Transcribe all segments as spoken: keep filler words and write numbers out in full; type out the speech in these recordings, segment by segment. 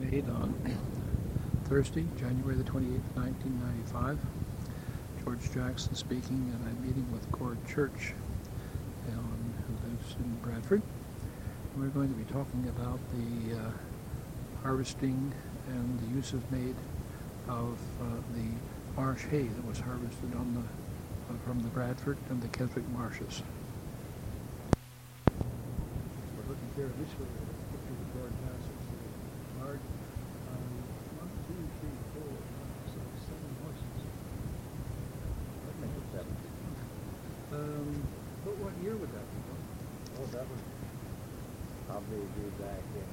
made on Thursday, January the twenty-eighth, nineteen ninety-five. George Jackson speaking, and I'm meeting with Cord Church, um, who lives in Bradford. We're going to be talking about the uh, harvesting and the uses made of uh, the marsh hay that was harvested on the uh, from the Bradford and the Keswick marshes. We're looking here at this way, picture of George Jackson. Large, um, one, two, three, four, five, six, seven horses. I think it's seven. Um, but what year would that be? Oh, that would probably be back in,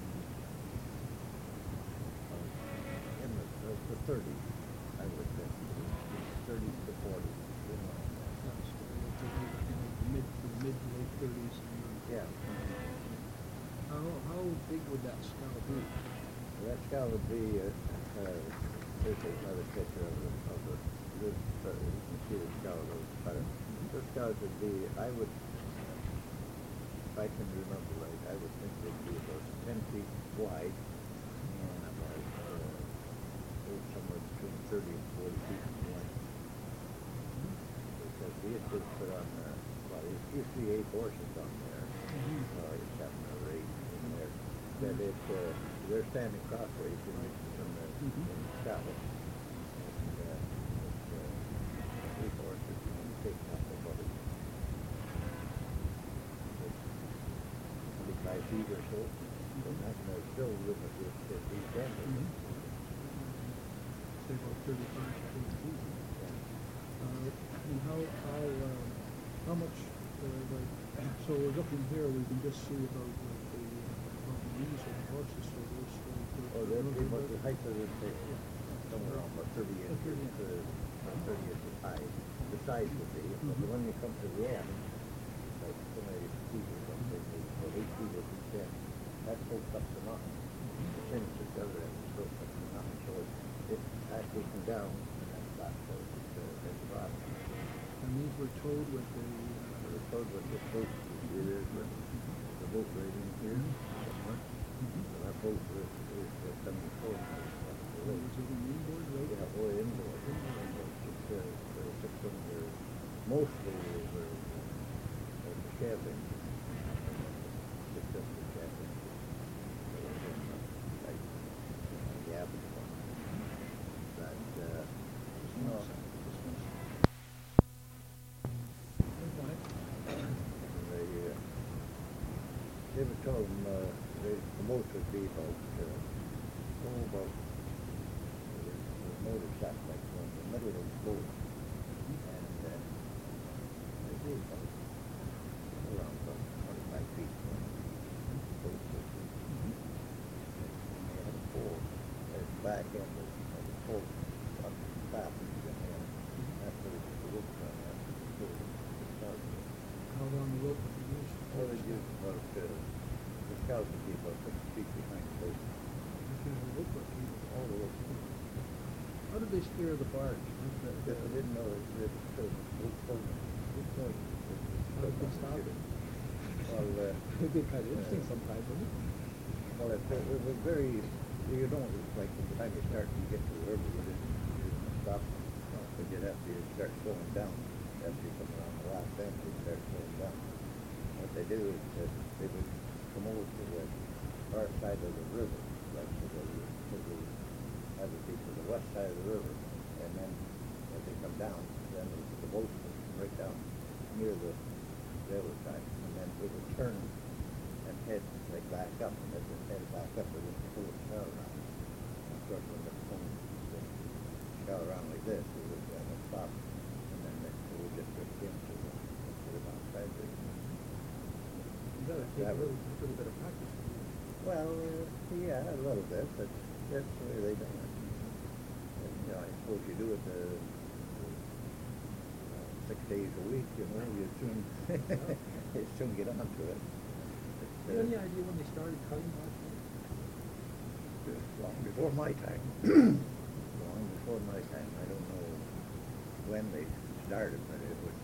uh, in the, the, the thirties, I would think. thirties to forties. You know. That's, uh, the, you know, the mid, the mid to late thirties. Yeah. How, how big would that skull be? That skull would be, uh, uh, here's another picture of the, of the, this, uh, you can see the skull of the cutter. This skull would be, I would, if I can remember right, I would think they'd be about ten feet wide and about, uh, oh, somewhere between thirty and forty feet in length. Because we used to put on, uh, well, there used to be eight horses on there, Mhm. or seven or eight in there, that it, uh, they're standing crossways in the, in the, Mhm. in the saddle. And, uh, it's, uh, eight horses, and you take up about it. twenty-five feet or so, so that's uh, still limited to these standards. Mhm. Say about thirty-five to forty feet. Uh, and how, how, uh, how much, uh, like, so we're looking here, we can just see about the, the, uh, about the knees of the horses, so those, uh, the- Oh, the- that'd be the- about the height of the thing, somewhere around about thirty Uh, inches, thirty uh, about thirty inches high. The size would be, but Mhm. when you come to the end, like so many feet or something, it's about eight feet at each end, that pulls up the mountain. The finish at the other end is built up the mountain, so it, it actually comes down, and that's flat, so it's, uh, it's the bottom. And these were towed with the, So uh, the code with the boat, it is, with the boat right in here, somewhere. mhm. And that boat is, is uh, coming forward. uh, the was lake. it an inboard road? Yeah, boy, indoor, indoor, six, uh, uh, six cylinder, mostly over, uh, the cab engine. Six cylinder cab engine. So it's just, uh, like, the average one. But, uh, no, they, uh, they were told them, uh, they, the most would be about, uh, oh, about, the, the motor shot like in the middle of the boat. And, uh, they'd be about, around about twenty-five feet from the boat system. And they had a pole at the back end of, of the pole, up the top, and then that's where the rope run out. So it started. How long the rope would be used? Well, they use about, uh, the scout would be about six feet behind the boat. Okay, the rope would be- All the way. How did they steer the barge? How did that- Because I didn't know it, it was so, boat floating. Boat floating. How did they stop it? Well, uh, It'd be kind of interesting sometimes, wouldn't it? well, it, it was very, you don't, it's like from the time you start to get to the river, you didn't, you didn't stop. But you'd have to start slowing down. After you come around the last bend, you start slowing down. What they do is that they would come over to the far side of the river, like to the, to the, that would be to the west side of the river. And then as they come down, then the, the boat would come right down near the, the other side. And then it would turn and head like back up, and as it headed back up, it would pull its tail around. And of course, when the phone would tail around like this, it would uh, stop, and then it would just drift into the, to the outside there. You gotta take That a was- little, little bit of practice. Well, uh, yeah, a little bit, but that's the way they done it. And, you know, I suppose you do it uh, uh, six days a week, you know, you soon, you soon get onto it. Do you have any idea when they started cutting marsh hay? Long before my time. Long before my time. I don't know when they started, but it was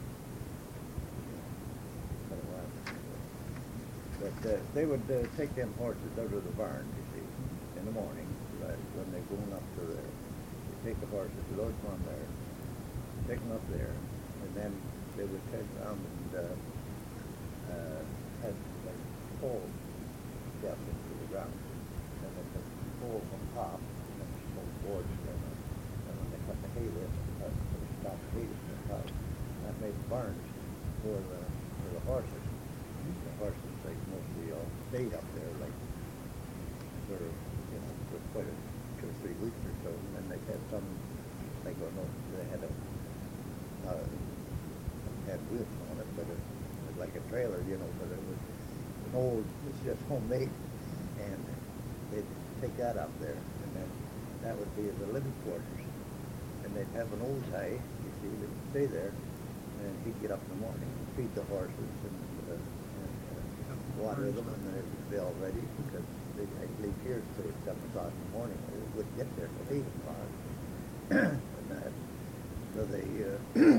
quite a while. But uh, they would uh, take them horses out of the barn, you see, in the morning, uh, when they're going up to there. You take the horses, load them on there, take them up there, and then they would take around and uh, uh, had like poles down into the ground, and then the poles on top, and then small boards there. And when they cut the hay with, uh, they stop the hay from the top. That made barns for the for the horses. The horses, like mostly all stayed up there, like sort of, you know, for quite a two or three weeks or so, and then they had some, like, oh no, they had a, uh, had wheels on it, but it was like a trailer, you know, but it was an old, it's just homemade, and they'd take that up there, and then that would be the living quarters, and they'd have an old guy, you see, that'd stay there, and he'd get up in the morning, feed the horses, and, uh, and uh, water them, and then it would be all ready, because they'd I'd leave here at say seven o'clock in the morning, or they wouldn't get there till eight o'clock, and that, so they, uh,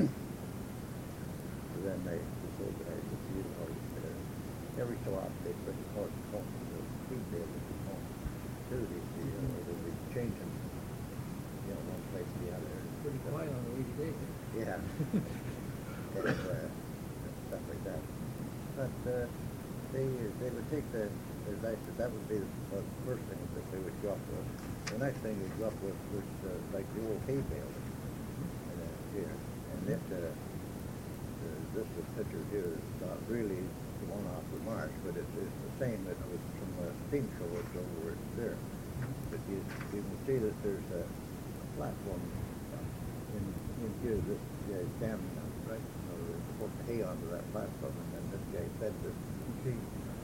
so then they, this old guy would feed the horses there. Every so often they'd bring the horses home, so feed they would be home, too, they, you know, they would change them, you know, one place to the other. Pretty quiet on a rainy day. Yeah. And, uh, stuff like that. But uh, they they would take the, as I said, that would be the uh, first thing that they would go up with. The next thing they'd go up with was uh, like the old hay bale. And, uh, here. And it, uh, uh, this is picture here is not really the one off the marsh, but it's, it's the same that was from the steam show that's over there. But you, you can see that there's a platform in, in here, this guy standing on, right? You know, they put hay onto that platform, and then this guy fed the sheep.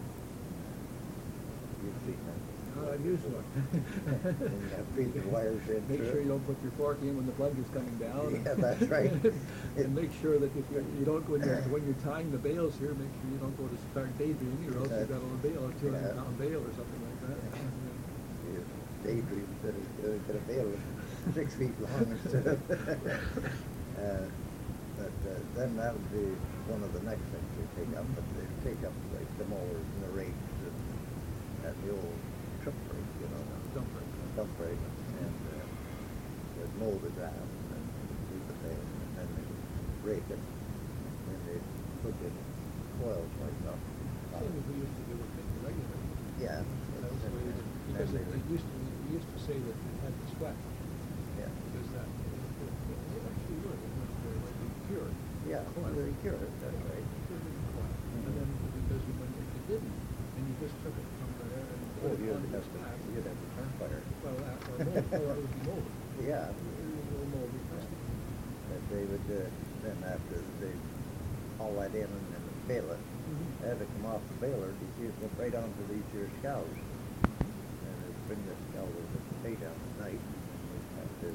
You've seen that. Oh, I've used one. And you have feed the wires in. Make through sure it. you don't put your fork in when the plug is coming down. Yeah, that's right. And make sure that if you're, you don't, when you're, when you're tying the bales here, make sure you don't go to start daydreaming, or else you've got a bale, a two hundred pound bale or something like that. You daydream instead of uh, get a bale six feet long instead of. uh, but uh, then that would be one of the next things they take up, but they take up like the mowers and the rakes and, and the old trip rake, you know, Dump rake. dump rake, and uh, they'd mow the grass and then do the hay, and then they'd rake it, and they'd put in coils like that. Same as we used to do with the regular. Yeah. That was the way we did it. Because it, it used to, we used to say that it had to sweat, Yeah. because that, it, it, it actually would, it was very likely cured. Yeah, Coil. they cure it, that's right. Cured it in coil. And then, because you, when, if you didn't, and you just took it from there and Oh, put it you'd on have your to, stack, you'd have to turn fire. well, that, or mold, or it would be molded. Yeah. It was a little moldy, crusty. That they would, uh, then after they haul that in and then bale it, Mhm. as it come off the baler, you see it go right onto these here scows. And they bring the scow with the hay down at night, and they have to,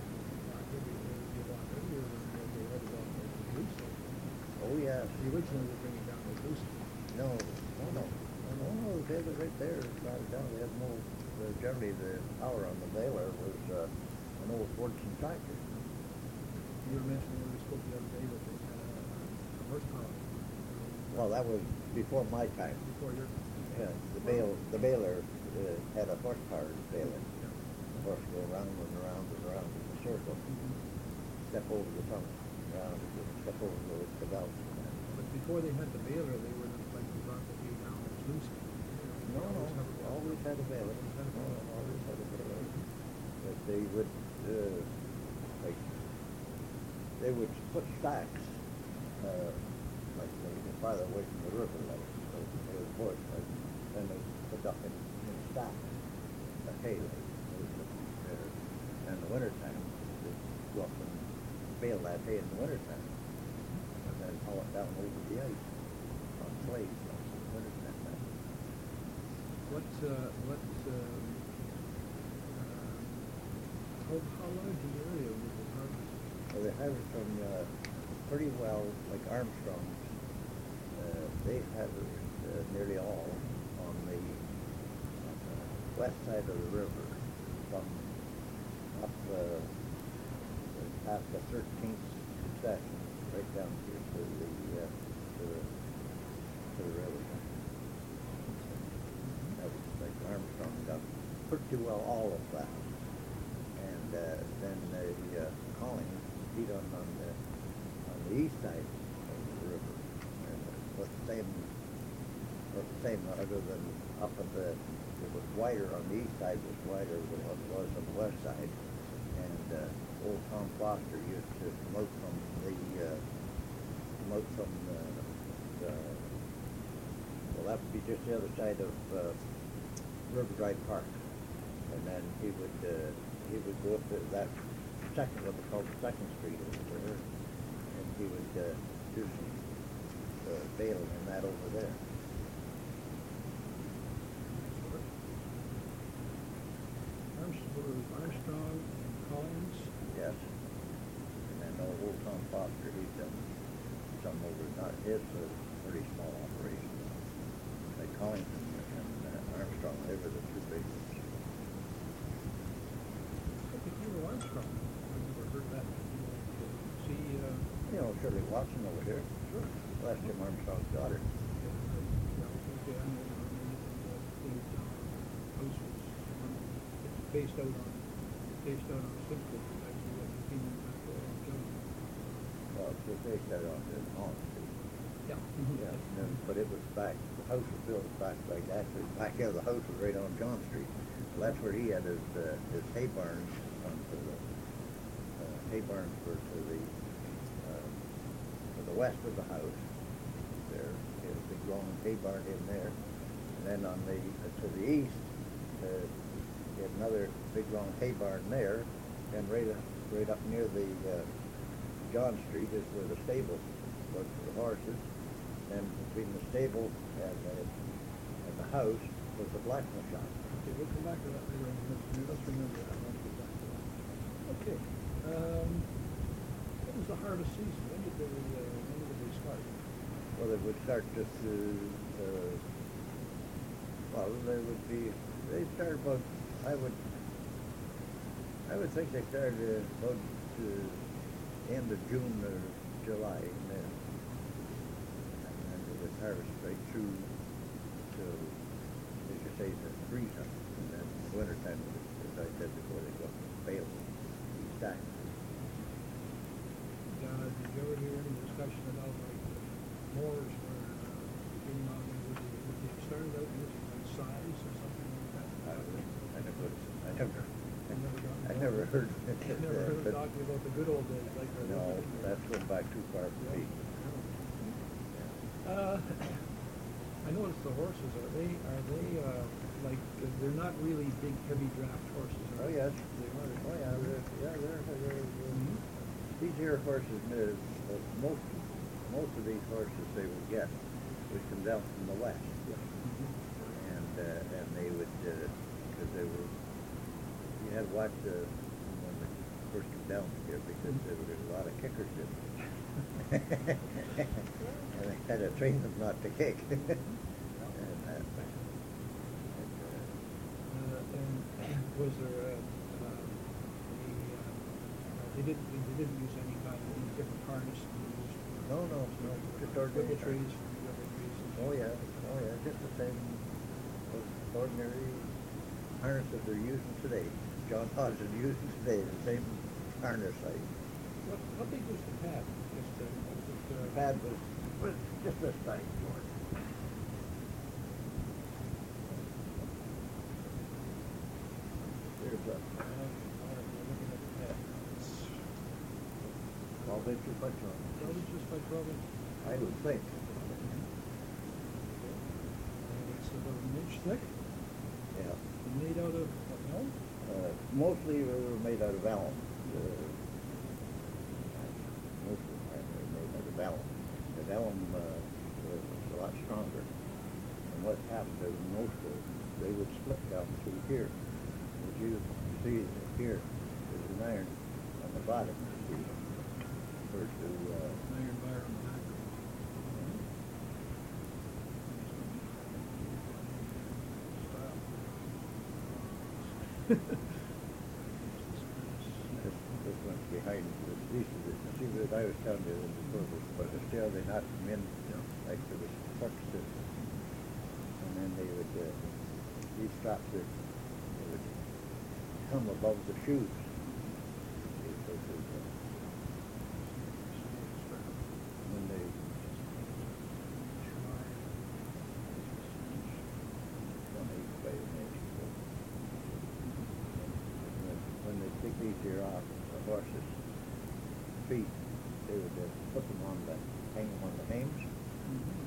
oh yeah, The original would bring it down with loose. no, no, no, no, no, no, they had it right there, brought it down, they had no, the, generally the power on the baler was, uh, an old Fordson tractor. You were mentioning when we spoke the other day that they had a, a horsepower. Well, that was before my time. Before your. Yeah, the bale, the baler uh, had a horsepower baler. The horse go around and around and around in a circle. Step over the tongue, around, and step over the, the belt. But before they had the baler, they were like they brought the hay down as loose. No, no, always had a baler. No, no, always had a baler. But they would, uh, like, they would put stacks, uh, like, so you can farther away from the river, like, so it was bush, like, then they put up in, in stacks, a hay, like, they would put there. And in the wintertime, they'd go up and bale that hay in the wintertime, and then haul it down over the ice on sleighs, like, in the wintertime. What, uh, what, um, uh, how, how large an area would they harvest? Well, they harvest from, uh, pretty well, like Armstrong's, uh, they harvest, uh, nearly all on the, on the west side of the river, from up, uh, past the thirteenth section, right down here to the, uh, to the, to the river. That was like Armstrong got pretty well all of that. and uh, then the uh, Collins, he done on the on the east side of the river, and it was the same, was the same other than up at the, it was wider on the east side, was wider than what it was on the west side, and uh, old Tom Foster used to come out from the uh, come out from the, the well, that would be just the other side of uh, River Drive Park. And then he would, uh, he would go up to that second, what they call the Second Street over there, and he would, uh, do some, uh, bailing and that over there. Armstrong, Armstrong and Collins. Yes. And then old Tom Foster, he's done some over, not his, a pretty small operation. Like Collins and, and uh, Armstrong, they were the two big ones. Armstrong. I've never heard that. See, uh, You know, Shirley Watson over here. sure. Last Jim Armstrong's daughter. Okay, I know, I mean, the house was based out on, based out on Simcoe, actually, what became back on John. Well, it was based out on the Holland Street. Yeah. Yeah, and then, but it was back, the house was built back, like, actually, back out of the house was right on John Street. Well, that's where he had his, uh, his hay barns, on to the, uh, hay barns were to the, uh, to the west of the house. There, he had a big long hay barn in there. And then on the, uh, to the east, uh, he had another big long hay barn there. And right, up- right up near the, uh, John Street is where the stable was for the horses. And between the stable and the, and the house was the blacksmith shop. Okay, we'll come back to that later on. Let's, let's remember that. Let's get back to that. Okay, um, what was the harvest season? When did they, uh, when did they start? Well, they would start just to, uh, well, they would be, they started about, I would, I would think they started uh, about uh, end of June or July, and then, and then they would harvest right through till, as you say, the freeze up, and then winter time, as I said before, they go bale, stack. Uh, did you ever hear any discussion about like uh, moors where, uh, came out and would they, would they start out using like size or something like that? I I never, I never, I never got I never heard of it. I never heard but- of talking about the good old days like that. No, that's going back too far for me. Uh, I noticed the horses, are they, are they, uh, like, uh, they're not really big, heavy draft horses, Oh, are they? yes. They are. Oh, yeah, they're, yeah, they're, they're, Mhm. these here horses, uh, uh, most, most of these horses they would get would come down from the west. Yeah. Mhm. And, uh, and they would, uh 'cause they were, you had to watch the, when they first came down here, because there were a lot of kickers in there. And they had to train them not to kick. And, uh, and, uh, Uh, and was there, uh, uh, the, uh, they didn't, they didn't use any kind of, any different harness than they used for? No, no, no, just ordinary Whipple trees, harness. for whipple trees. and- Oh, yeah, oh, yeah, just the same ordinary harness that they're using today. John Hodge is using today, the same harness like. What, how big was the pad? Just, uh, just, uh, The pad was, was just this size, George. Here's a, uh, all right, we're looking at the pad. twelve inches by twelve. Twelve inches by twelve inches. I would think. And it's about an inch thick, Yeah. and made out of, what, elm? Uh, mostly they were made out of alum. Uh, Mostly they were made out of alum. But alum, uh, was a lot stronger. And what happened is most of them, they would split down through here. As you see here, there's an iron on the bottom, you see. First to, uh, Iron bar on the back. this, this one's behind, this, these are the, see what I was telling you before, but still they knocked them in, you know, like there was truck system. And then they would, uh, these straps would, they would come above the shoes. easier off the horses' feet. They would just put them on the, hang them on the hames, Mhm.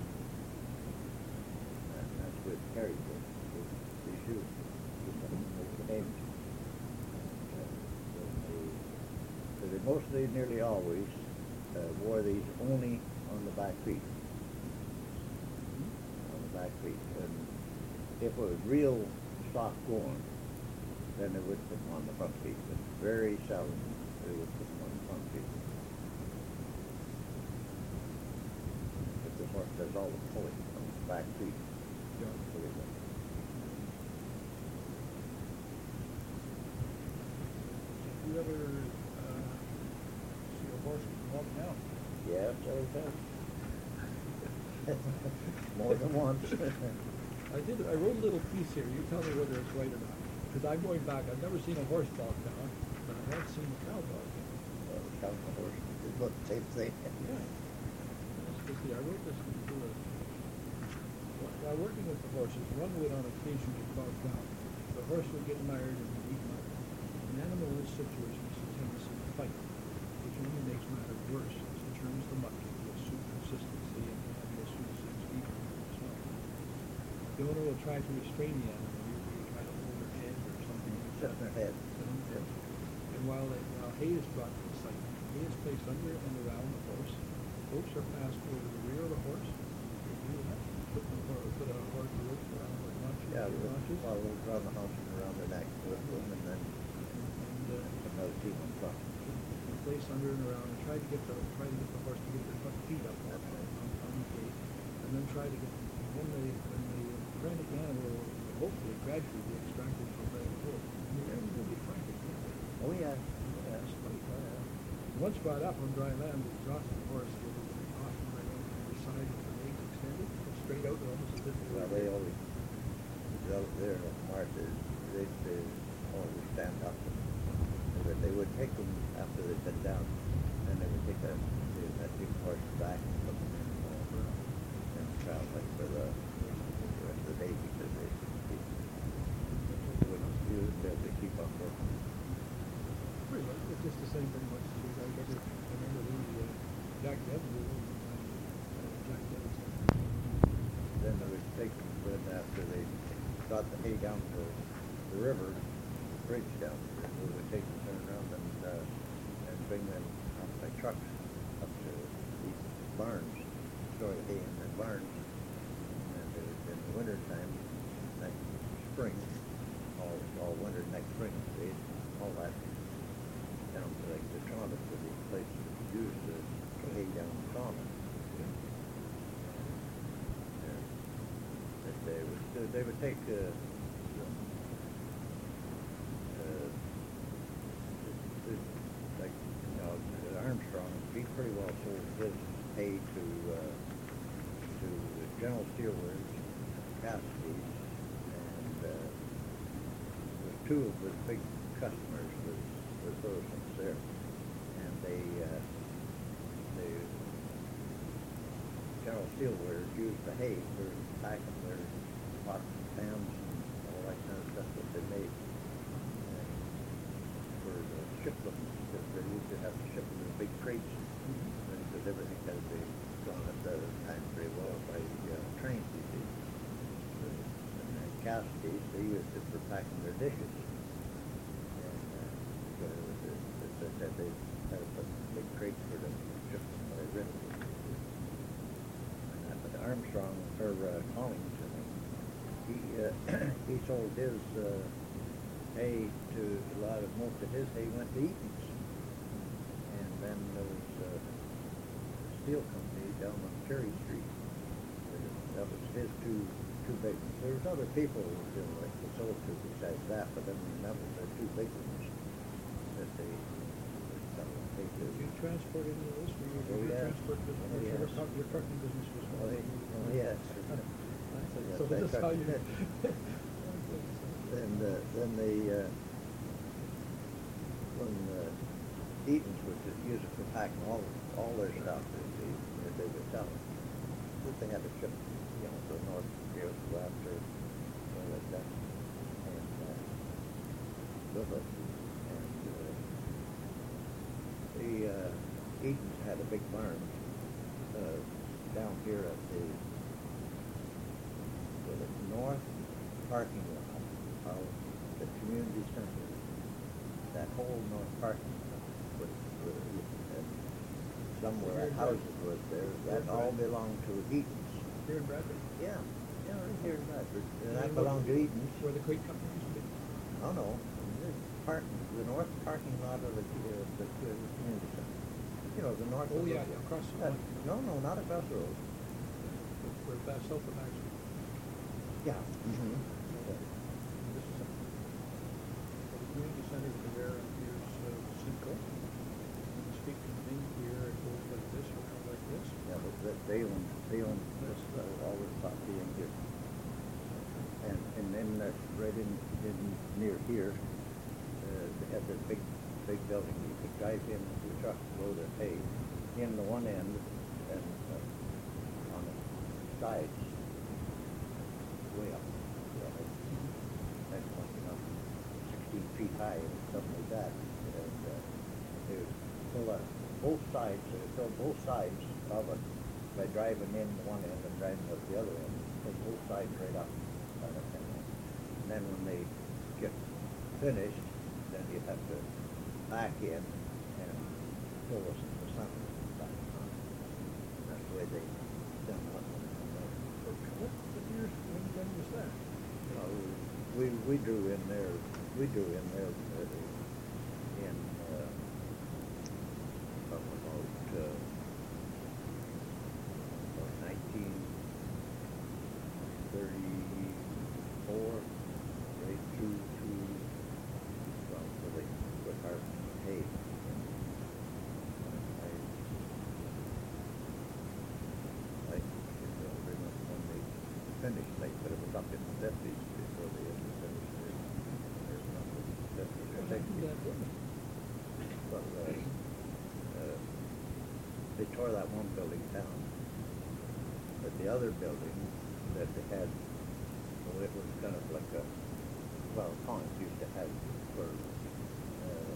and that's what carried them, the, the shoes, keep them with the hames. And, uh, they, so they mostly, nearly always, uh, wore these only on the back feet. On the back feet. And if it was real soft going, then they would put them on the front feet, but very seldom they would put them on the front feet. But the horse does all the pulling on the back feet. Yeah. Look at that. You ever uh, see a horse walk down? Yeah, several times. More than once. I did. I wrote a little piece here. You tell me whether it's right or not. Because I'm going back. I've never seen a horse walk down, but I have seen a cow walk down. Well, the cow and the horse, it looked the same thing. Yeah. That's to see. I wrote this into a. While working with the horses, one would on occasion get bogged down. The horse would get mired in the deep mud. An animal in this situation is a tendency to fight, which only makes matters worse as it turns the muck into a soup consistency and the animal soon sinks deeper into the snow. The owner will try to restrain the animal, usually try to hold her head or something like Sit that. in her head. Sit on her head. And while, it, while hay is brought to the site, hay is placed under and around the horse. Ropes are passed over the rear of the horse. You do that. Put, the, hor- put a horse rope around the haunches. Yeah, the we'll haunches. follow around the house and around the neck, with them, and then And, uh, another team in front. place under and around, and try to get the try to get the horse to get their front feet up on, on, on the gate, and then try to get when the when the frantic animal will hopefully gradually be extracted from the hole. I mean, they're really frantic, can't they? Oh, yeah. That's funny. Once brought up on dry land, the exhausted horse will be off and right over the side with the legs extended, straight out almost as if they Well, were- they always, out there in Martha, they, they always stand up. But they would take them after they'd been down, and they would take that, that big horse back and put them in, uh, in the trout, like for the, the rest of the day, because they, they wouldn't, you wouldn't be able to keep up with them. Pretty much, it's just the same thing. Once I remember, I remember the uh, Jack Devlin, uh, Jack Devlin. Then they would take them, then after they got the hay down to the river, the bridge down, we would take them, turn around and, uh, and bring them up by trucks up to these barns, store the hay in their barns. And it was in the winter time, next spring, all, all winter, next spring, they, all that down to like the Toronto, for the place to use the hay down in Toronto. That they would, they would take, uh, uh, like, you know, Armstrong, he pretty well sold his hay to, uh, to General Steelworks, Cassidy's, and, uh, the two of the big customers was, was those ones there. And they, uh, they, General Steelworks used the hay for packing their pots and pans and all that kind of stuff that they made. And for the ship them, because they used to have to ship them in big crates, and because everything had to be gone at the time very well by uh, trains, you see. And then Cassidy's, they used it for packing their dishes. And uh, so it was, uh, as I said, they had to put big crates for them to ship them by river. But Armstrong, or uh, Collins, I think, he, uh, he sold his uh, hay to a lot of, most of his hay went to Eaton's. And then there was uh, a steel company down on Cherry Street. That was his two, two big ones. There was other people who were doing like they sold to besides that, but I mean, that was the two big ones that they would sell hay to. Did you transport any of this? Were you, Oh, your yes. transport business, Oh, your, yes. truck- your trucking business was Oh, one? he- oh, yes. So Yes, this is I how you. trucked. And uh, then they, uh, when uh, Eaton's would just use it for packing all, all their stuff that they, that they would sell. But they had to ship, you know, to North Field, West, or something like that. And, uh, with it. And, uh, Eaton's had a big barn, uh, down here at the, the north parking lot of the community center. That whole north parking lot was, was, and somewhere houses was there, that all belonged to Eaton's. Here in Bradford? Yeah, yeah, right here in Bradford, and that belonged to Eaton's. Where the crate company used to be? Oh, no, the park, the north parking lot of the, uh, the, the community center. You know, the north. Oh, of the- yeah, yeah, across the that- line. No, no, not across the road. Where Bass South of Axel. Yeah. Mm-hmm. This is a, well, the community center over there, and here's, uh, Simcoe. When you speak to me here, it goes like this, around like this. Yeah, but that, they own, they own this, uh, all this property in here. And, and then uh, right in, in, near here, uh, they had this big, big building. You could drive in with your truck, load of hay, in the one end, and, uh, on the sides, way up, you know, and, you know, sixteen feet high and something like that. And, uh, they would fill up both sides, they would fill both sides of it by driving in the one end and driving out the other end, fill both sides right up. kind of thing. And then when they get finished, then you have to back in and fill the, the sun back on. That's the way they done it. What, what years, when, when was that? Uh, we, we drew in there, we drew in there uh, in, uh, about, uh, about nineteen thirty-four, right through to, well, till they put our hay. I, I, you know, when they finished, they put it up in the fifties before they ever finished it. There's nothing, fifties or What happened to sixties. that building? Well, uh, uh, they tore that one building down. But the other building that they had, well, it was kind of like a, well, Collins used to have for, uh,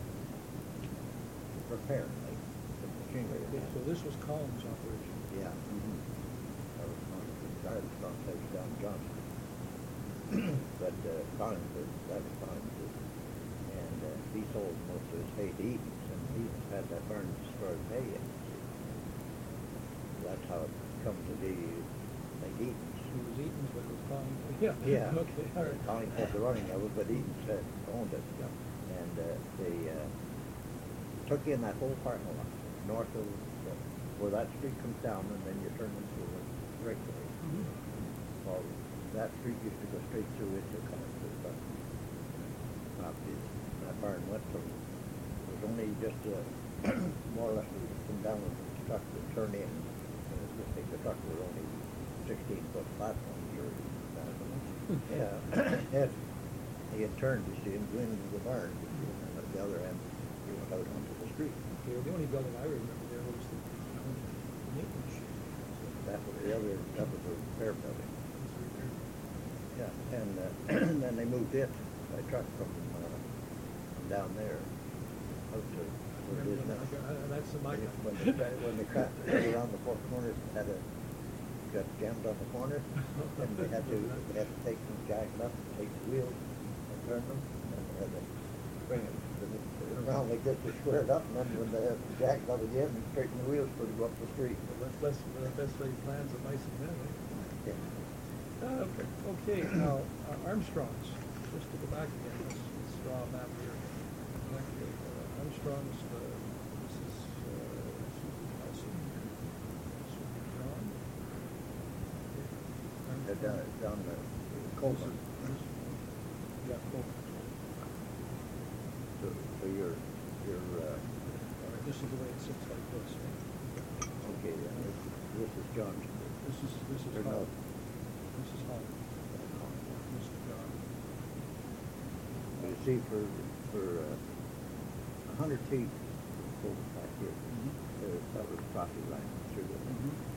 repair, like the machinery. and Okay, that. so this was Collins' operation. Yeah. Mm-hmm. That was Collins, Armstrong place down in Johnson. But, uh, Collins, was- that was Collins, was- and, uh, he sold most of his hay to Eaton's, and Eaton's had that barn stored hay in. That's how it come to be like Eaton's. It was Eaton's, but it was Collins. Yeah. Yeah. Okay, all right. Collins had the running of it, but Eaton's had owned it. Yeah. And, uh, they, uh, took in that whole parking lot, north of, uh, where that street comes down, and then you turn into a straightaway. Mhm. Well, that street used to go straight through into Collins' property. That barn went from, it was only just, uh, more or less, we come down with the truck to turn in. And it would take the truck was only sixteen foot platform here. Yeah, and he had turned, you see, and went into the barn, and at the other end, he went out onto the street. Okay, well, the only building I remember there was the the maintenance shed. So That was the other, that was the repair building. that was right there. Yeah, and, uh, then they moved it by truck from, uh, from down there out to where it is Remember now. when I got- uh, That's the my. When the, tra- when the cut around the fourth corner, had a, got jammed on the corner, and they had to, they had to take them, jack it up, take the wheels, and turn them, and they had to bring it around like this to square it up, and then when they had to jack it up again, and straighten the wheels for it to go up the street. Well, that's less, that's best laid plans of mice and men, eh? Yeah. Uh, okay, now, uh, Armstrong's, just to go back again, let's, let's draw a map here. Okay, uh, Armstrong's, uh, this is, uh, Susan Nelson here. This would be John. Okay. They're down, down the This Coleman. is- this- Yeah, Coleman. So, so you're, you're, uh, All right, this is the way it sits like this. eh? okay, then this, this is John's. This is, this is Or no. Holland. This is Holland. This is John. You see, for, for, uh, a hundred feet, over back here, Mhm. uh, that was property line through the,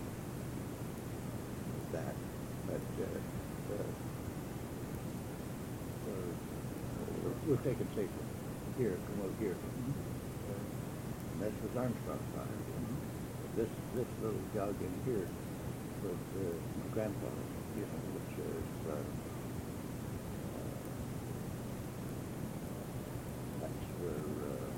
that, but, uh, uh, we're, we're taking safer here, come over here. Uh, this was Armstrong's farm. This, this little jog in here was uh, my grandfather's, you know, which is, uh, uh, that's where, uh,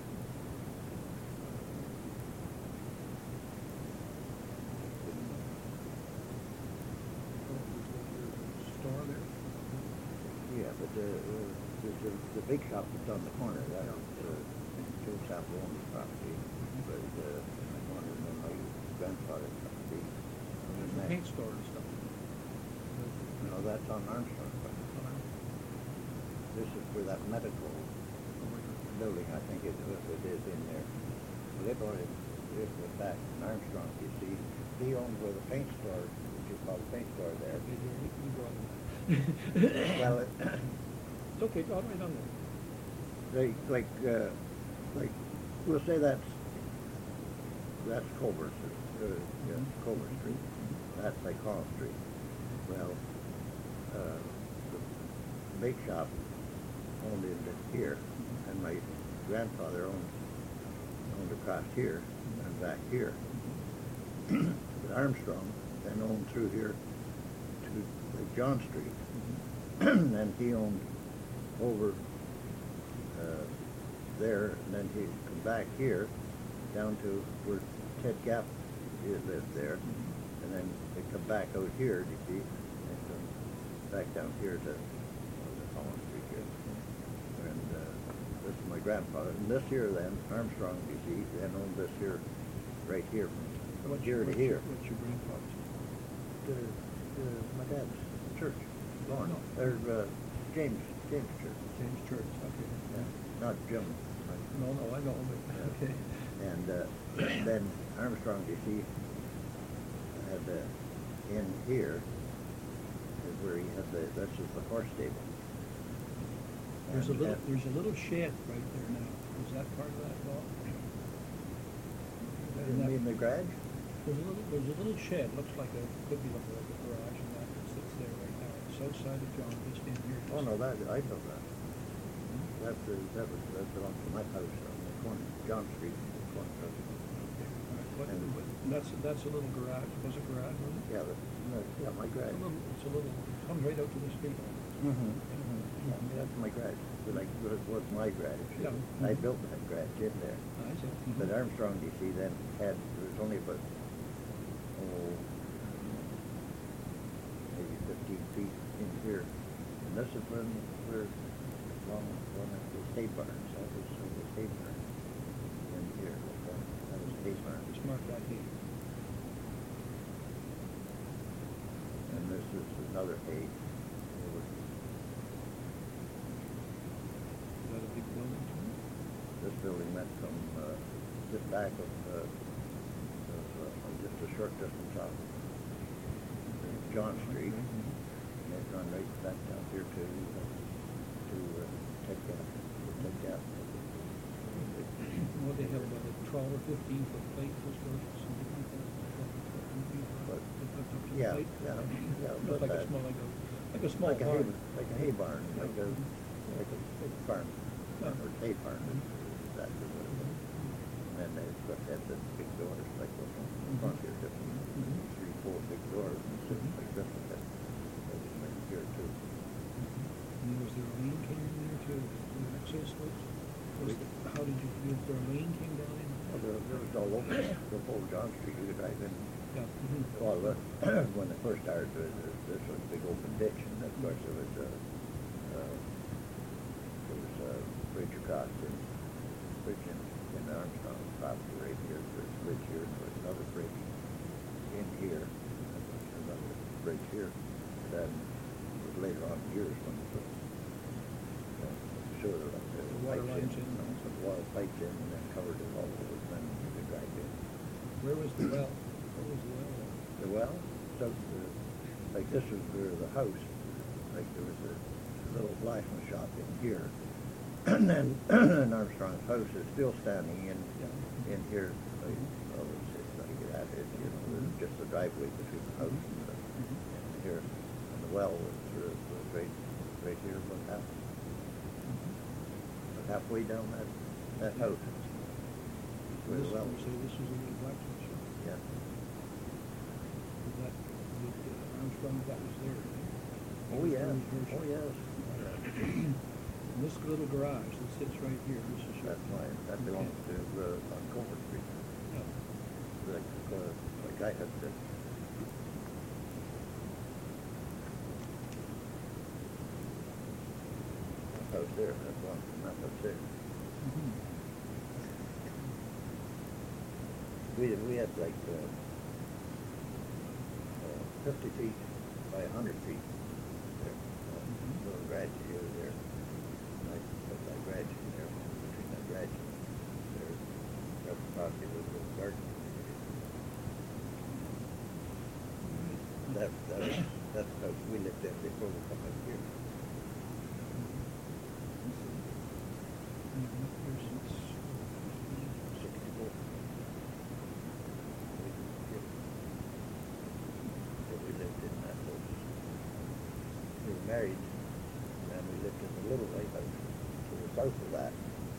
Store there? yeah, but the, uh, the, the, the big shop that's on the corner, that was, uh, Joe Sapalone's property, but, uh, I wanted to know my grandfather's property. There's the paint store and stuff. No, that's on Armstrong. This is for that medical building, I think it, it is in there. Well, they bought it, it was back in Armstrong, you see. He owned where the paint store, which is called the paint store there. Well, it, It's okay, all right on there. they, like, uh, like, we'll say that's, that's Culver, uh, yeah, Culver Street. That's like Hall Street. Well, uh, the bake shop owned it here, and my grandfather owned, owned across here and back here. But Armstrong then owned through here to like John Street. And he owned over uh, there, and then he'd come back here down to where Ted Gap lived there, and then they come back out here, you see, and come back down here to uh, Holland Street here. And uh, this is my grandfather. And this here then, Armstrong, you see, then owned this here, right here, from What's- here to what's here. your- What's your grandfather's? The, the, my dad's church, Lawrence, No. or uh, James, James Church. James Church, okay. Yeah, not Jim. No, no, I know, but, Yeah. okay. And uh, then Armstrong, you see, had the, in here is where he had the, this is the horse stable. There's a And little, that- there's a little shed right there now. Is that part of that law? You mean the garage? There's a little, there's a little shed, looks like a, could be looking like a garage, and that sits there right now. It's outside of John, just in here. Oh, no, that, I know that. That, uh, that was, that belonged to my house on the corner, John Street, corner of it. Okay, all right. What, And- what, that's, that's a little garage, was it garage, was it? Yeah, the, no, yeah, my It's garage. a little, it's a little, comes right out to the street. Mm-hmm. Yeah, that's my garage, but like, but it was my garage. Yeah. I built that garage in there. I see. But Armstrong, you see, then had, there was only about, oh, maybe fifteen feet in here. And this is when we're, long, one of the state barns, that was uh, the state barn in here. That was state barn. Just mark that here. And this is another page. over Is that a big building too? This building went from, uh, just back of, uh, of, uh, just a short distance off John Street. And they've gone right back down here to, uh, to, uh, Ted Gap, to Ted Gap. What they have, about a twelve or fifteen foot plate, those doors, something like that? But- They hooked up to the yeah, plate? yeah, yeah, Looks but like a that- small, like a, like a small Like a hay, barn. like a hay barn, like a, like a big farm, Yeah. or hay barn, that's what it was. And then they put, had the big doors, like those on the front here, just Mhm. three, four big doors, and six Mhm. like this, and that, that's right here too. And was there a lane came in there to, to access those? Was the, how did you, was there a lane came down in? Well, there, there was all over, the whole John Street, you could drive in. Yeah. mhm. Well, uh, when they first started, there, there, this was a big open ditch, and of course there was a, uh, there was a bridge across, and bridge in, in Armstrong property right here, there's a bridge here, and there's another bridge in here, and there's another bridge here. Then it was later on in years when they put, uh, sewer, like the The water pipes lines in. in, put water pipes in, and then covered it all over, and then you could drive in. Where was the well? Where was the well? The well, so, uh, like this is where the house, like there was a little blacksmith shop in here. And then Armstrong's house is still standing in, Yeah. in here. Like, well, it's, it's like that, it, you know, there's just a driveway between the house and, the, and here. And the well was, uh, was right, right here, about half, about halfway down that, that house. Well, This, well. you say this was a little blacksmith shop. Yeah. Was that, did uh, Armstrong, that was there, right? Oh, yes, Herschel. oh, yes. And this little garage that sits right here, this is your. That's mine, that belongs to, uh, on Culver Street, Yeah. like, uh, like I had to. That house there, that's one, that house there. Mhm. We, we had like, uh, uh, fifty feet by a hundred feet there, uh, Mhm. little garage area there. And I put that garage in there, between that garage and there, that property was a little garden. That, that, was- that's the house we lived in before we come up here. Mhm. Here since, Sixty-four. So we lived in that house. We were married, and we lived in the little white house to the south of that.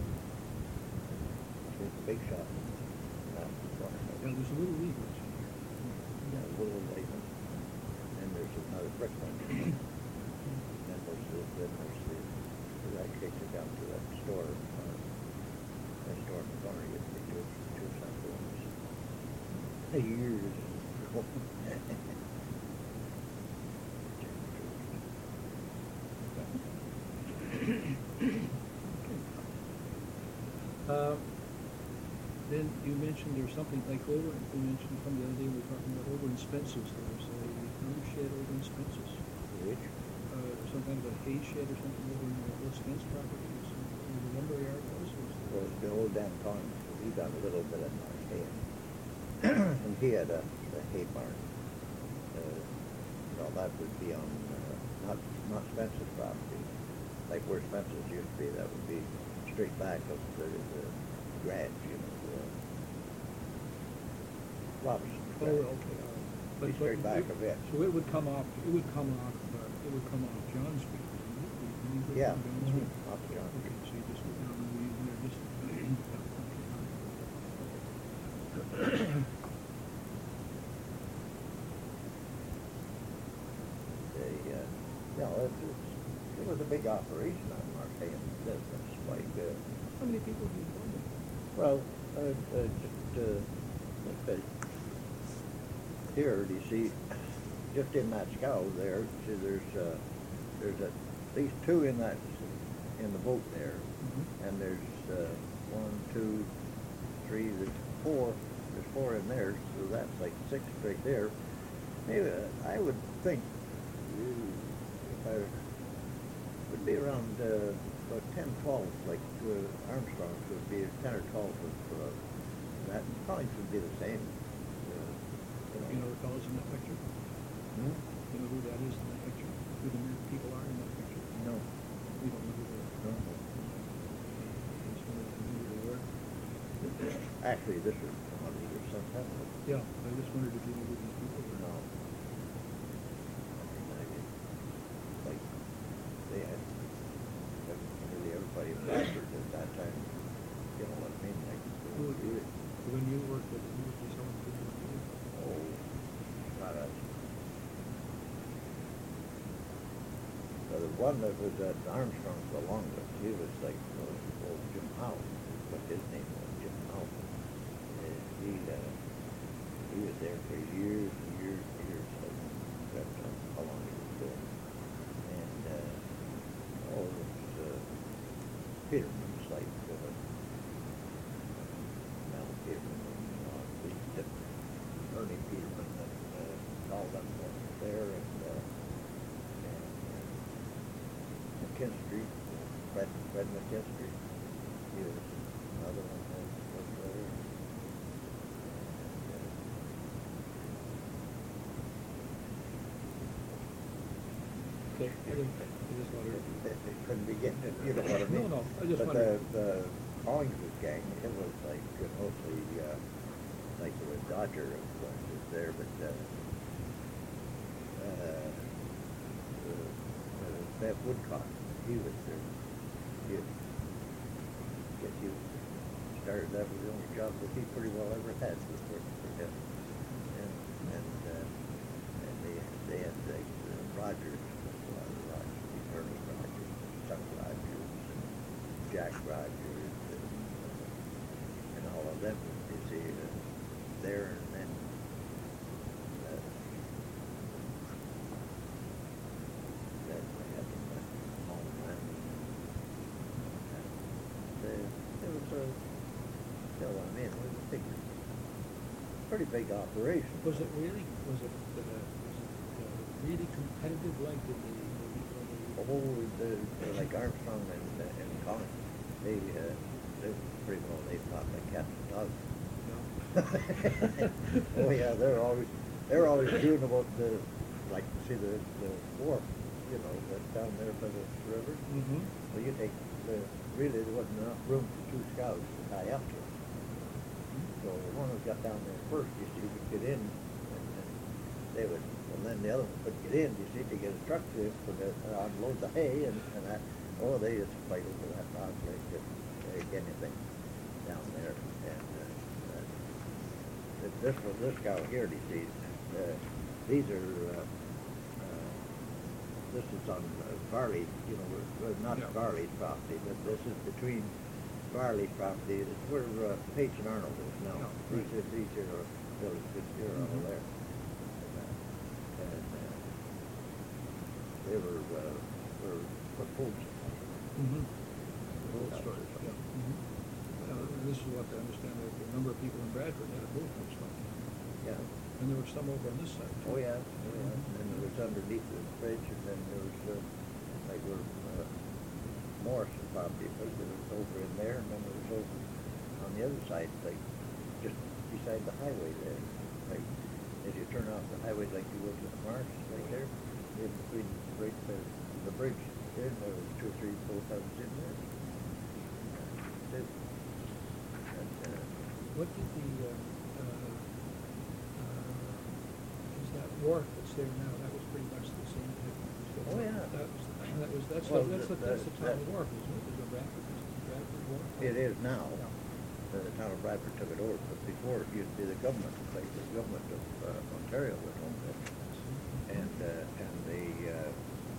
There's the big shop, and that's the corner yeah, house. there's a little legal. Yeah, the little white one. And there's another brick one. And then there's the, then there's the, that takes it down to that store, uh, that store in the corner, you can do two samples. Years ago. Uh, Then you mentioned there's something like over, you mentioned from the other day, we were talking about over in Spence's, there's a new shed over in Spence's. Which? Uh, some kind of a hay shed or something over in the old Spence property, or some, where the lumber yard was, was Well, there? the old Dan Collins, he done a little bit of my hay. And he had a, a hay barn. Uh, no, that would be on, uh, not, not Spence's property. Like where Spence's used to be, that would be straight back of the, the garage, you know, the Robinson's Oh, garage. okay, all right. But- Be straight but back it- of it. So it would come off, it would come off, uh, it would come off John Street, wouldn't it? When you go Yeah, down John Street? mhm, off John Okay, so you just go down and we, we're just. They, uh, you know, it, it's, it was a big operation on Marseilles business, like, uh, How many people do you know? well, uh, uh, just, uh, like the, here, do you see, just in that scow there, see, there's, uh, there's at least two in that, in the boat there. Mhm. And there's, uh, one, two, three, there's four, there's four in there, so that's like six right there. Maybe, uh, I would think, uh, if I, would be around, uh, about ten, twelve, like, uh, Armstrong's would be ten or twelve of, uh, that, probably would be the same. uh, You know the fellows in that picture? Hmm? You know who that is in that picture? Who the mar- people are in that picture? No, We don't know who they are. no. Just wanted to know who they were. Actually, this is one of your son, that was, Yeah, I just wondered if you knew who these people were. no. I mean, I mean, like, they had, like, nearly everybody in Bradford at that time, you know what I mean, like. Who would do it? When you worked with, who would be someone who would do it? Oh, not us. So the one that was at Armstrong's the longest, he was like, uh, old Jim Howe, what his name was, Jim Howe. And he, uh, he was there for years and years and years, I forgot how long he was there. And, uh, all those, uh, Peterman's like, uh, Mel Peterman and all these different, Ernie Peterman and, uh, all them was there and, uh, and, uh, McKinstry, Fred, Fred McKinstry, he was another one that was there. And, uh, Okay, I didn't, I just wondered. It it couldn't be getting it, you know what I mean? No, no, I just But the, wondered. the Collingswood gang, it was like uh, mostly, uh, like there was Dodger influences there, but, uh, uh, uh, uh, Bev Woodcock, he was there. He, guess he started there, that was the only job that he pretty well ever had, was working for him. And, and, uh, and they, they had like uh, Rogers, a lot of Rogers, Ernie Rogers, Chuck Rogers, and Jack Rogers, and, uh, and all of them, you see, uh, there, and then, uh, that they had them at home, and, and uh, it was a, still, I mean, it was a big, pretty big operation. Was it really, was it, uh, was it uh, really competitive like the, the, the, Oh, the, the, like Armstrong and, uh, and Collins, they, uh, they pretty well, they fought like cats and dogs. Oh yeah, they're always, they're always doing about the, like, see the, the wharf, you know, that's down there by the river. Mm-hmm. Well, you take, the, really, there wasn't enough room for two scouts to tie up to it. So one of them got down there first, you see, would get in, and, and they would, and then the other one would get in, you see, to get a truck to, for the, uh, unload the hay, and, and that, oh, they just fight over that dog, they could take anything down there, and, uh, uh, th- this was, this cow here, you see, uh, these are, uh, uh, this is on uh, Varley, you know, we're, we're not Yeah. Varley's property, but this is between Varley's property, it's where uh, Page and Arnold is now. Yeah, These right. are, these are our village, these are all Mhm. there. And, uh, and, uh, they were, uh, were, were foods. Mm-hmm. Old storage, yeah. Mm-hmm. Uh, and this is what I understand, that the number of people in Bradford had a boat house like that. Yeah. And there were some over on this side, too. Oh, yeah, oh, yeah. And then there was underneath the bridge, and then there was, uh, like where, uh, Morrison property was, there was over in there, and then there was over on the other side, like, just beside the highway there. Like, as you turn off the highway, like you go to the marsh, right there, in between, right there, the bridge, there, and there was two or three boat houses in there. It- and, uh, What did the, uh, uh, uh, is that wharf that's there now, that was pretty much the same type of. Oh, yeah. That was, that was, that's, Well, the- that's, the- the- that's the the- town that- wharf, isn't it? Is it Bradford, is it Bradford wharf? It is now. Yeah. Uh, The town of Bradford took it over, but before it used to be the government, like the government of uh, Ontario that owned it. And, uh, and the, uh,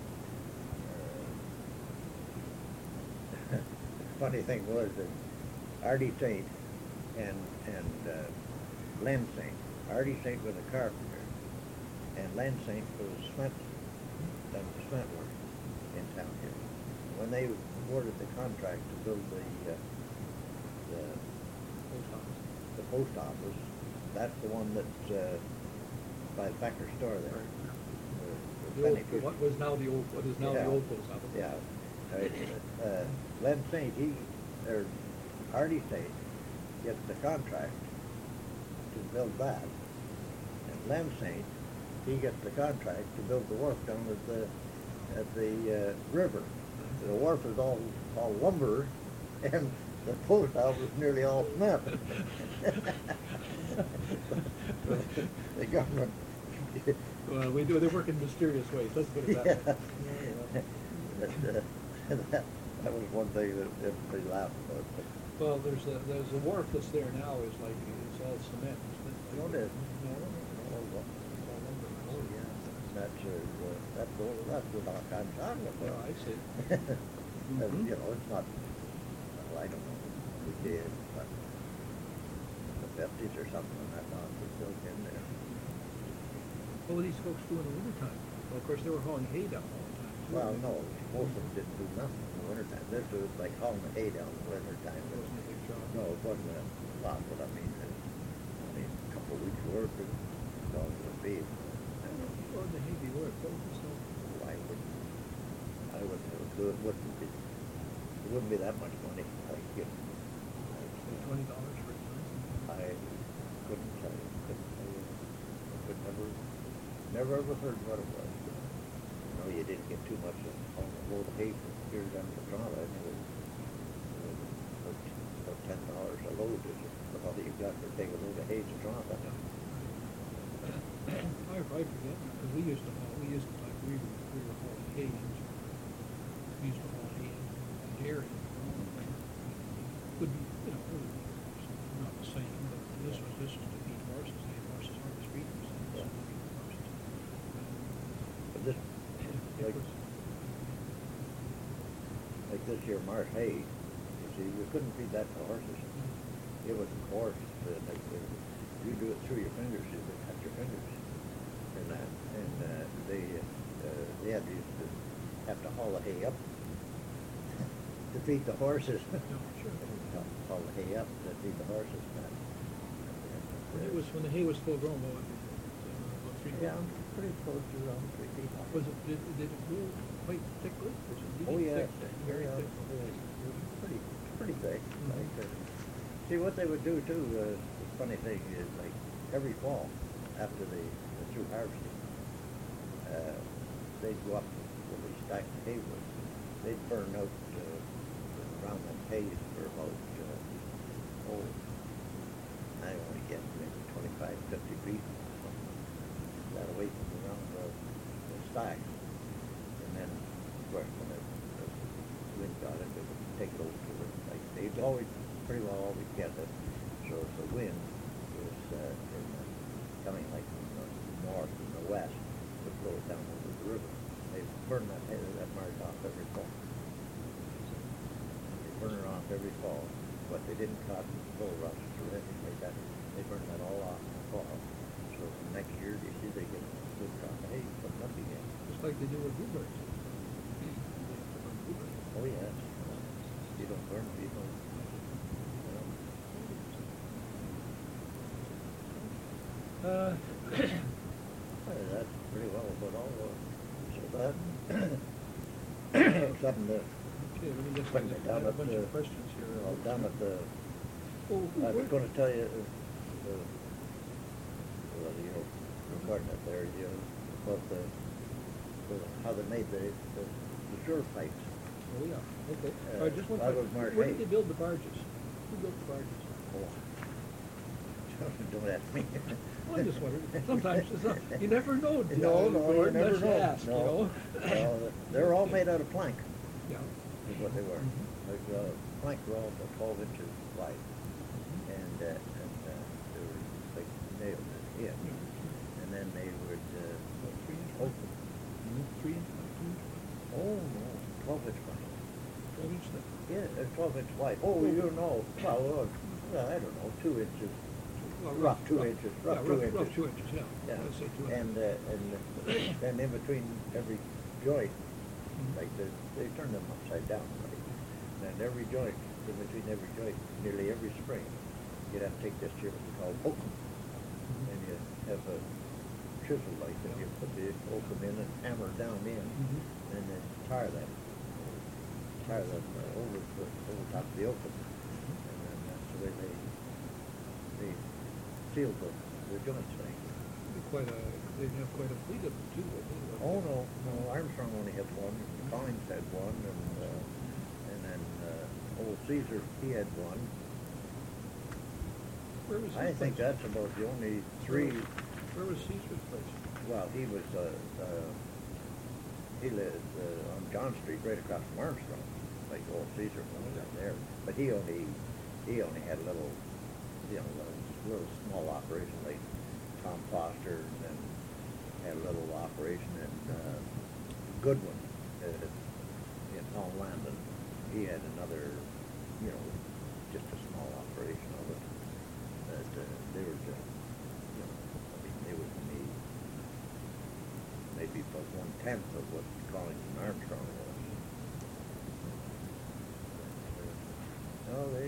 uh, funny thing was that Artie Saint and, and, uh, Len Saint, Artie Saint was a carpenter, and Len Saint was a cement, done cement work in town here. When they awarded the contract to build the, uh, the Post office. the post office, that's the one that's, uh, by the Becker store there. Right. The- the The old, penny what fifty. was now the old, what is now the Yeah. old post office? Yeah, right, uh, Len Saint, he, or Artie Saint gets the contract to build that. And Len Saint, he gets the contract to build the wharf down at the, at the, uh, river. The wharf is all, all lumber, and the post office is nearly all cement. The government. Well, we do, they work in mysterious ways, let's put it that way. Yeah. But, uh, that, that was one thing that everybody laughed about, but. Well, there's a, there's a wharf that's there now, is like, it's all cement, isn't it? No, it isn't. No, Oh, well, it's all lumber. oh, yeah, that's, uh, that's, the- that's the dock I'm talking Yeah, about. I see. And, Mhm. you know, it's not, well, I don't know, we did, but the fifties or something, when that dock was built in there. What were these folks doing in the wintertime? Well, of course, they were hauling hay down all the time, too. Well, no, most of them didn't do nothing in the wintertime. This was like hauling the hay down in the wintertime. It wasn't a big job. No, it wasn't a lot, but I mean, it, I mean, a couple of weeks' work, and it's all gonna be. What would the hay be worth? What would this know? I wouldn't, I wouldn't, it wouldn't be, it wouldn't be that much money, like, you know, Say twenty dollars for a ton? I couldn't tell you, couldn't tell you, I could never, never ever heard what it was. You know, you didn't get too much of, on the load of hay from here down to Toronto, I mean, it was, it was about, about ten dollars a load, is all you got to take a load of hay to Toronto. I, I forget, because we used to haul, we used to, like, we were, we were hauling hay into, we used to haul hay into dairy. Would be, you know, it would be the same, but this was, this was to feed horses, they had horses, harvest feeders, and this was to feed horses. But this, It like, was, like this year marsh hay, you see, you couldn't feed that to horses. It was coarse, uh, like, uh, you do it through your fingers, you would cut your fingers. And that, and, uh, they, uh, they had to, to have to haul the hay up to feed the horses. no, sure. Haul the hay up to feed the horses. When it was, when the hay was full grown, what was it, uh, about three feet? Yeah, pretty close to around three feet high. Was it, did, did it grow quite thickly? Was it Oh, really yeah. thick, very Yeah, thick? it was- it was Pretty, pretty thick. Mhm. Like, uh, see, what they would do too, uh, the funny thing is, like, every fall, after they, were through harvesting, uh, they'd go up where they stacked the hay wood. They'd burn out, uh, around them hays for about, uh, oh, I only get maybe twenty-five, fifty feet, something that away from around the, the stack. And then, of course, when the, the wind got it, they would take it over to the, like, they'd always, pretty well always get it. So if the wind was, uh, in the, coming like from the north and the west, would blow it down over the river. They burn that, that marsh off every fall. They burn it off every fall, but they didn't cut bull rust or anything like that. They burn that all off in the fall. So the next year, you see, they get a good crop of hay, put it up again. Just like they do with bluebirds. They have to burn bluebirds. Oh, yes. You don't burn them, you don't, you know. Uh, Well, that's pretty well about all of it. So that, something to, okay, let me just, I When they have down a at bunch the- of questions here. well, down at the, Oh, who I was worked- gonna tell you, uh, uh, well, you know, recording it there, you know, about the, the, how they made the, the, the sewer pipes. Oh, yeah, okay. Uh, I just want that to, was Mark where Hay. did they build the barges? Who built the barges? Oh. Don't ask me. Well, I'm just wondering, sometimes, it's not, you never know, No, uh, no, you Gordon, never let's know. ask, you No. know? No, they're all made out of plank, Yeah. is what they were. Mhm. Like, uh, plank were all about twelve inches wide, and, uh, and, uh, they were like nailed in. And then they would, uh, About three inch open. pipe? Three inch, pipe, two inch, pipe? Oh, no, twelve inch pipe. twelve inch thick? Yeah, uh, twelve inch wide. Oh, you know, well, uh, well, I don't know, two inches. Well, Rough two inches, rough yeah, two rough- Rough inches. two inches, yeah. Yeah, Let's say two inches. and, uh, and then in between every joint, Mhm. like the, they turn them upside down, right? And every joint, in between every joint, nearly every spring, you'd have to take this here, what we call oakum. And you have a chisel like that, you put the oakum in and hammer down in, Mhm. and then tar them, tar them uh, over, the- over top of the oakum. And then that's the way they, they seal the, the joints, like. Be Quite a, they'd have quite a fleet of them too, I think. wouldn't Oh, they? no, no, Armstrong only had one, Collins had one, and, uh, and then, uh, old Caesar, he had one. Where was I his think place? that's about the only three, Where was Caesar's place? well, he was, uh, uh, he lived, uh, on John Street, right across from Armstrong, like old Caesar was down there. But he only, he only had a little, you know, a little small operation, like Tom Foster's, and had a little operation in, uh, Goodwin, uh, in Palm Landon. He had another, you know, just a small operation of it. But, uh, they were just, you know, I mean, they would need maybe about one tenth of what Collins and Armstrong was. No, they,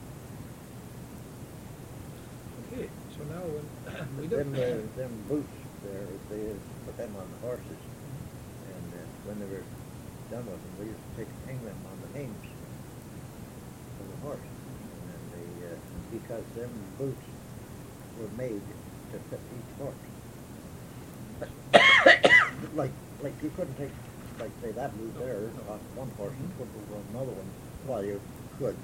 Okay, so now when, we them, don't. uh, them boots there, they had put them on the horses. And uh, when they were done with them, we used to take and hang them on the hames of the horse. And then they, uh, because them boots were made to fit each horse. Like, like you couldn't take, like say that boot there off one horse and put it over another one. Well, you could,